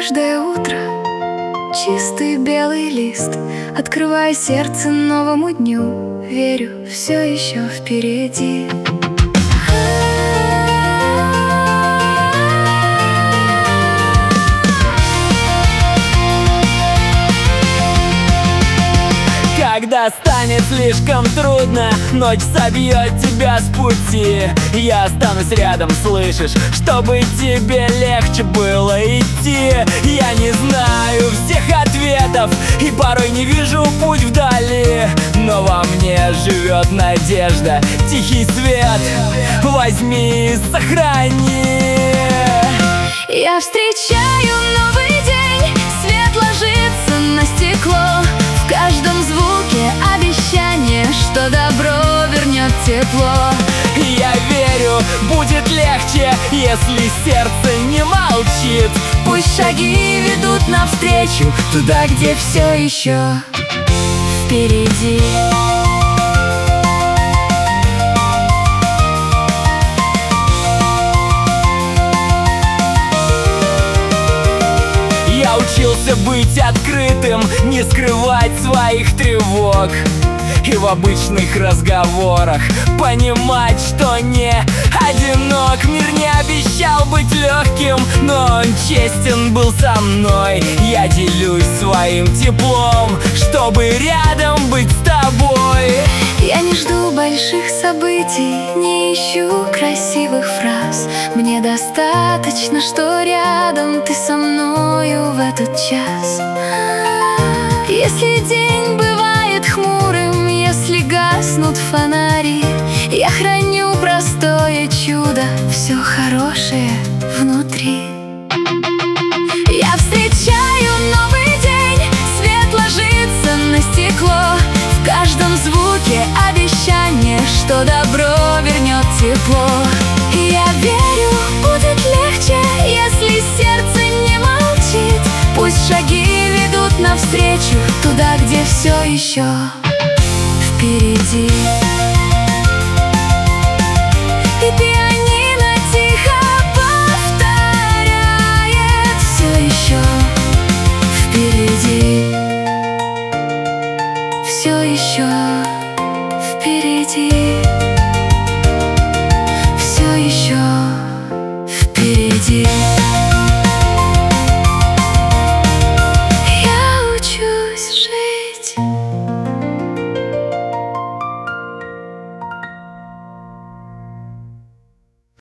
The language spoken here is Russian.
каждое утро чистый белый лист. Открывая сердце новому дню, верю, все еще впереди. Когда станет слишком трудно, ночь собьет тебя с пути, я останусь рядом, слышишь, чтобы тебе легче было идти. Я не знаю всех ответов и порой не вижу путь вдали, но во мне живет надежда, тихий свет, возьми и сохрани. Я встречаю новый день, свет ложится на стекло. В каждом звуке обещание, что добро вернет тепло. Я верю, будет легче, если сердце не молчит. Пусть шаги ведут навстречу, туда, где все еще впереди. Я учился быть открытым, не скрывать своих тревог, и в обычных разговорах понимать, что не одинок. Мир не обещал быть легким, но он честен был со мной. Я делюсь своим теплом, чтобы рядом быть с тобой. Я не жду больших событий, не ищу красивых фраз. Мне достаточно, что рядом ты со мною в этот час. Если день бывает хмурым, если гаснут фонари, я храню простое чудо, все хорошее внутри. Я встречаю новый день, свет ложится на стекло. В каждом звуке обещание, что добро вернет тепло. Я верю, будет легче, если сердце не молчит. Пусть шаги ведут навстречу, туда, где все еще впереди. И пианино тихо повторяет: все еще впереди. Все еще впереди. Все еще впереди.